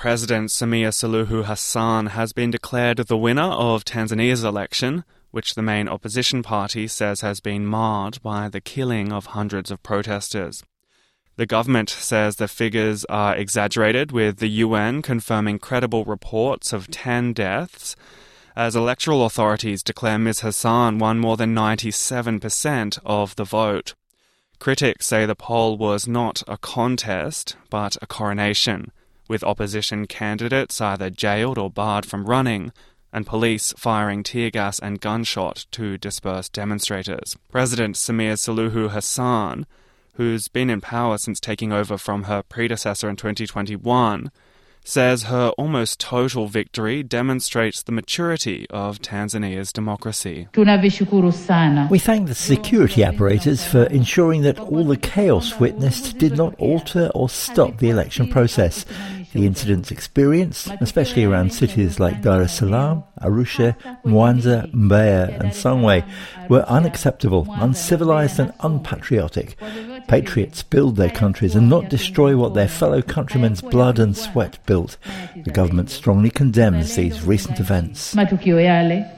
President Samia Suluhu Hassan has been declared the winner of Tanzania's election, which the main opposition party says has been marred by the killing of hundreds of protesters. The government says the figures are exaggerated, with the UN confirming credible reports of 10 deaths, as electoral authorities declare Ms. Hassan won more than 97% of the vote. Critics say the poll was not a contest, but a coronation, with opposition candidates either jailed or barred from running, and police firing tear gas and gunshot to disperse demonstrators. President Samia Suluhu Hassan, who's been in power since taking over from her predecessor in 2021, says her almost total victory demonstrates the maturity of Tanzania's democracy. We thank the security apparatus for ensuring that all the chaos witnessed did not alter or stop the election process. The incidents experienced, especially around cities like Dar es Salaam, Arusha, Mwanza, Mbeya and Songwe, were unacceptable, uncivilized and unpatriotic. Patriots build their countries and not destroy what their fellow countrymen's blood and sweat built. The government strongly condemns these recent events.